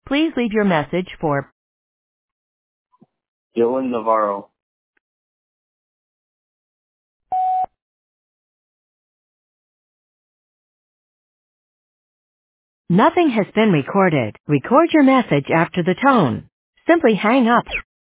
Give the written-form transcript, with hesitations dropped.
Please leave your message for Dylan Navarro. Nothing has been recorded. Record your message after the tone. Simply hang up.